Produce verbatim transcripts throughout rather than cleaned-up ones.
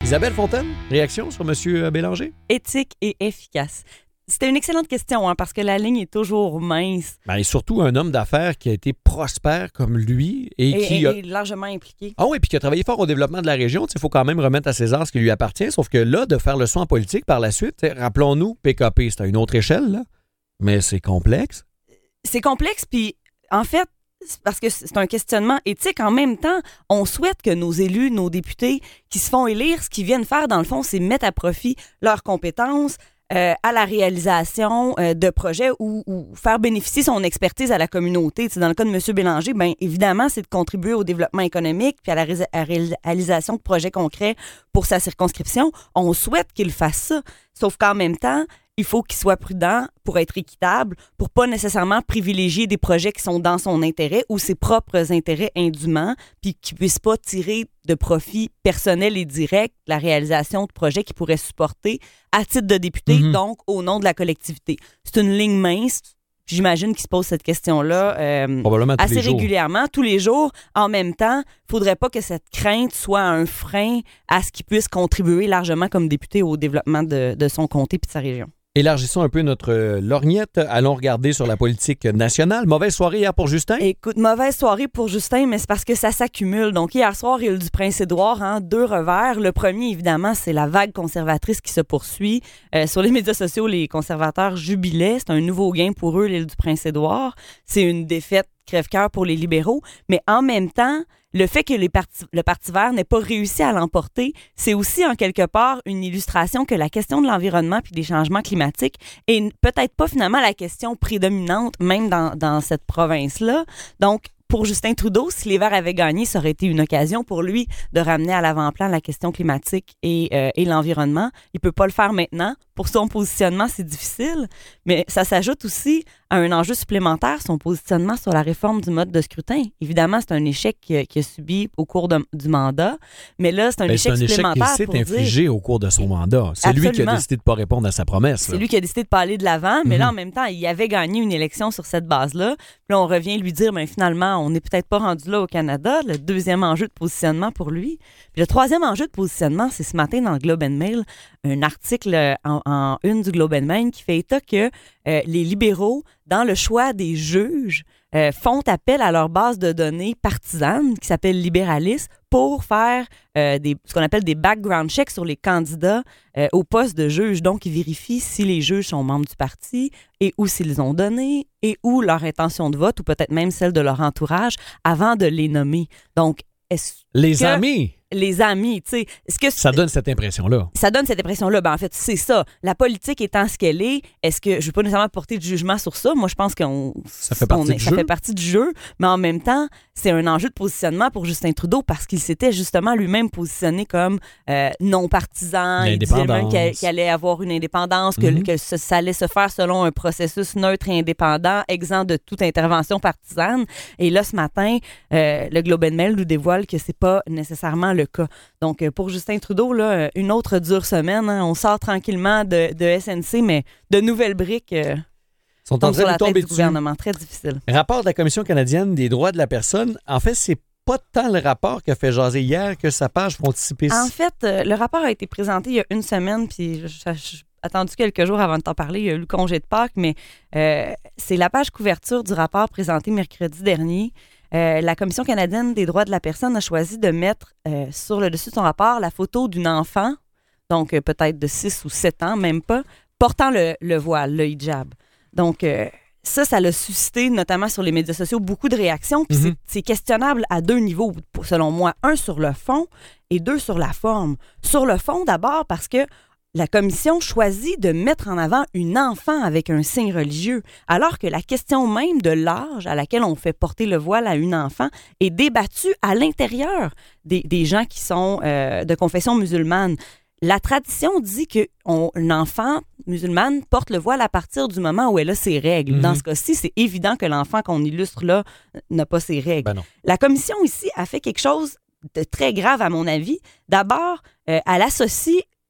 Isabelle Fontaine, réaction sur M. Bélanger? Éthique et efficace. C'était une excellente question, hein, parce que la ligne est toujours mince. Ben, et surtout un homme d'affaires qui a été prospère comme lui et, Et, qui et, a... et largement impliqué. Ah oui, puis qui a travaillé fort au développement de la région. Il faut quand même remettre à César ce qui lui appartient. Sauf que là, de faire le soin en politique par la suite, rappelons-nous, P K P, c'est à une autre échelle, là, mais c'est complexe. C'est complexe, puis en fait, c'est parce que c'est un questionnement éthique. En même temps, on souhaite que nos élus, nos députés qui se font élire, ce qu'ils viennent faire, dans le fond, c'est mettre à profit leurs compétences, Euh, à la réalisation euh, de projets ou, ou faire bénéficier son expertise à la communauté. T'sais, dans le cas de M. Bélanger, bien évidemment, c'est de contribuer au développement économique puis à la ré- à réalisation de projets concrets pour sa circonscription. On souhaite qu'il fasse ça. Sauf qu'en même temps, il faut qu'il soit prudent pour être équitable, pour pas nécessairement privilégier des projets qui sont dans son intérêt ou ses propres intérêts indûment, puis qu'il puisse pas tirer de profit personnel et direct la réalisation de projets qu'il pourrait supporter à titre de député, mm-hmm. donc au nom de la collectivité. C'est une ligne mince. J'imagine qu'il se pose cette question-là euh, assez régulièrement, tous les jours. En même temps, il ne faudrait pas que cette crainte soit un frein à ce qu'il puisse contribuer largement comme député au développement de, de son comté et de sa région. Élargissons un peu notre lorgnette. Allons regarder sur la politique nationale. Mauvaise soirée hier pour Justin? Écoute, mauvaise soirée pour Justin, mais c'est parce que ça s'accumule. Donc, hier soir, île du Prince-Édouard, hein, deux revers. Le premier, évidemment, c'est la vague conservatrice qui se poursuit. Euh, sur les médias sociaux, les conservateurs jubilaient. C'est un nouveau gain pour eux, l'île du Prince-Édouard. C'est une défaite crève-cœur pour les libéraux. Mais en même temps, le fait que les partis, le Parti vert n'ait pas réussi à l'emporter, c'est aussi en quelque part une illustration que la question de l'environnement puis des changements climatiques est peut-être pas finalement la question prédominante même dans, dans cette province-là. Donc, pour Justin Trudeau, si les Verts avaient gagné, ça aurait été une occasion pour lui de ramener à l'avant-plan la question climatique et, euh, et l'environnement. Il peut pas le faire maintenant. Pour son positionnement, c'est difficile, mais ça s'ajoute aussi à un enjeu supplémentaire, son positionnement sur la réforme du mode de scrutin. Évidemment, c'est un échec qu'il a, qu'il a subi au cours de, du mandat, mais là, c'est un ben, échec supplémentaire. C'est un supplémentaire échec qu'il s'est infligé dire... au cours de son mandat. C'est Absolument. Lui qui a décidé de ne pas répondre à sa promesse. C'est là. lui qui a décidé de pas aller de l'avant, mais mm-hmm. là, en même temps, il avait gagné une élection sur cette base-là. Puis là, on revient lui dire, ben, finalement, on n'est peut-être pas rendu là au Canada. Le deuxième enjeu de positionnement pour lui. Puis le troisième enjeu de positionnement, c'est ce matin dans le Globe and Mail, un article en, en une du Globe and Mail qui fait état que euh, les libéraux, dans le choix des juges, euh, font appel à leur base de données partisane qui s'appelle Libéralis pour faire euh, des, ce qu'on appelle des background checks sur les candidats euh, au poste de juge. Donc, ils vérifient si les juges sont membres du parti et où s'ils ont donné et où leur intention de vote ou peut-être même celle de leur entourage avant de les nommer. Donc, est-ce les que... amis! Les amis, tu sais. Est-ce que ça donne cette impression-là. Ça donne cette impression-là. Ben, en fait, c'est ça. La politique étant ce qu'elle est, est-ce que je ne veux pas nécessairement porter de jugement sur ça? Moi, je pense qu'on ça fait partie, on est, du, ça jeu. fait partie du jeu. Mais en même temps, c'est un enjeu de positionnement pour Justin Trudeau parce qu'il s'était justement lui-même positionné comme euh, non partisan. Il disait même qu'il, qu'il allait avoir une indépendance, que, mm-hmm. que ça, ça allait se faire selon un processus neutre et indépendant, exempt de toute intervention partisane. Et là, ce matin, euh, le Globe and Mail nous dévoile que c'est pas nécessairement le cas. Donc, pour Justin Trudeau, là, une autre dure semaine. Hein. On sort tranquillement de, de S N C, mais de nouvelles briques euh, sont en train de tomber du dessus. Gouvernement. Très difficile. Rapport de la Commission canadienne des droits de la personne. En fait, c'est pas tant le rapport qui a fait jaser hier que sa page frontispice. En fait, euh, le rapport a été présenté il y a une semaine, puis j'ai attendu quelques jours avant de t'en parler. Il y a eu le congé de Pâques, mais euh, c'est la page couverture du rapport présenté mercredi dernier. Euh, la Commission canadienne des droits de la personne a choisi de mettre euh, sur le dessus de son rapport la photo d'une enfant, donc euh, peut-être de six ou sept ans, même pas, portant le, le voile, le hijab. Donc, euh, ça, ça l'a suscité, notamment sur les médias sociaux, beaucoup de réactions. Puis mm-hmm. c'est, c'est questionnable à deux niveaux, selon moi. Un, sur le fond, et deux, sur la forme. Sur le fond, d'abord, parce que la commission choisit de mettre en avant une enfant avec un signe religieux, alors que la question même de l'âge à laquelle on fait porter le voile à une enfant est débattue à l'intérieur des, des gens qui sont euh, de confession musulmane. La tradition dit qu'une enfant musulmane porte le voile à partir du moment où elle a ses règles. Mm-hmm. Dans ce cas-ci, c'est évident que l'enfant qu'on illustre là n'a pas ses règles. Ben non. La commission ici a fait quelque chose de très grave à mon avis. D'abord, euh, elle associe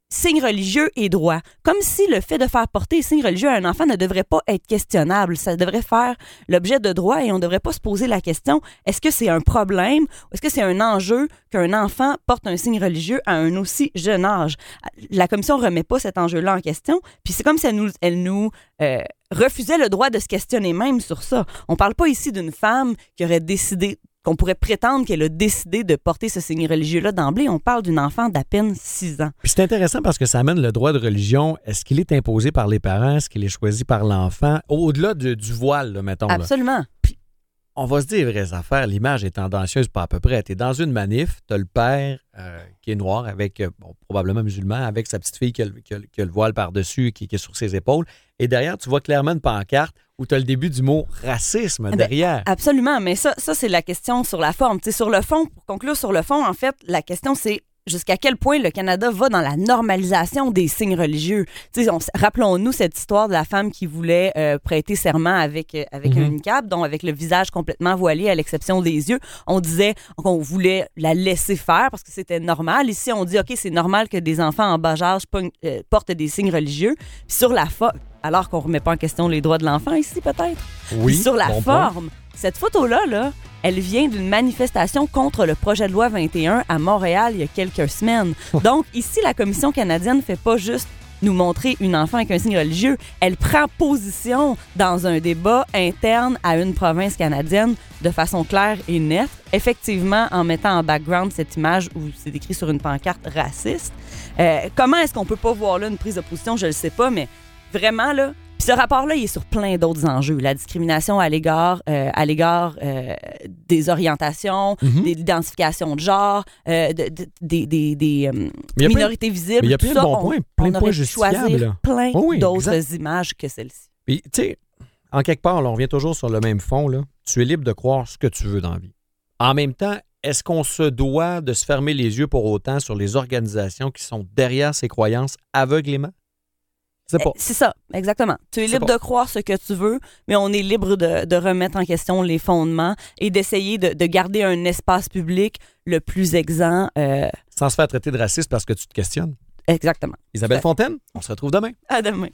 signes religieux et droits. Comme si le fait de faire porter les signes religieux à un enfant ne devrait pas être questionnable. Ça devrait faire l'objet de droits et on ne devrait pas se poser la question, est-ce que c'est un problème ou est-ce que c'est un enjeu qu'un enfant porte un signe religieux à un aussi jeune âge? La commission ne remet pas cet enjeu-là en question, puis c'est comme si elle nous, elle nous euh, refusait le droit de se questionner même sur ça. On ne parle pas ici d'une femme qui aurait décidé qu'on pourrait prétendre qu'elle a décidé de porter ce signe religieux-là d'emblée. On parle d'une enfant d'à peine six ans. Puis c'est intéressant parce que ça amène le droit de religion. Est-ce qu'il est imposé par les parents? Est-ce qu'il est choisi par l'enfant? Au-delà de, du voile, là, mettons. Absolument. Là. Puis on va se dire les vraies affaires. L'image est tendancieuse pas à peu près. Tu es dans une manif, tu as le père euh, qui est noir, avec bon, probablement musulman, avec sa petite fille qui a, qui a, qui a le voile par-dessus, qui, qui est sur ses épaules. Et derrière, tu vois clairement une pancarte où tu as le début du mot racisme derrière. Ben, absolument, mais ça, ça c'est la question sur la forme. T'sais, sur le fond, pour conclure sur le fond, en fait, la question c'est jusqu'à quel point le Canada va dans la normalisation des signes religieux. On, rappelons-nous cette histoire de la femme qui voulait euh, prêter serment avec, euh, avec mm-hmm. un niqab, donc avec le visage complètement voilé à l'exception des yeux. On disait qu'on voulait la laisser faire parce que c'était normal. Ici, on dit, OK, c'est normal que des enfants en bas âge euh, portent des signes religieux. Puis sur la forme, alors qu'on ne remet pas en question les droits de l'enfant ici, peut-être. Oui, Puis sur la bon forme, point. Cette photo-là, là, elle vient d'une manifestation contre le projet de loi vingt et un à Montréal il y a quelques semaines. Donc, ici, la Commission canadienne ne fait pas juste nous montrer une enfant avec un signe religieux. Elle prend position dans un débat interne à une province canadienne de façon claire et nette, effectivement en mettant en background cette image où c'est écrit sur une pancarte raciste. Euh, comment est-ce qu'on peut pas voir là une prise de position? Je le sais pas, mais vraiment, là, puis ce rapport-là, il est sur plein d'autres enjeux. La discrimination à l'égard, euh, à l'égard euh, des orientations, mm-hmm. des identifications de genre, euh, de, de, des, des, des euh, minorités plein, visibles. Mais il y a plein tout de ça, bons on, points, plein on de points justifiables. Choisir plein oh oui, d'autres exact. images que celle-ci. Puis, tu sais, en quelque part, là, on revient toujours sur le même fond. Là. Tu es libre de croire ce que tu veux dans la vie. En même temps, est-ce qu'on se doit de se fermer les yeux pour autant sur les organisations qui sont derrière ces croyances aveuglément? C'est pas. C'est ça, exactement. Tu es libre de croire ce que tu veux, mais on est libre de, de remettre en question les fondements et d'essayer de, de garder un espace public le plus exempt. Euh... Sans se faire traiter de raciste parce que tu te questionnes. Exactement. Isabelle Fontaine, on se retrouve demain. À demain.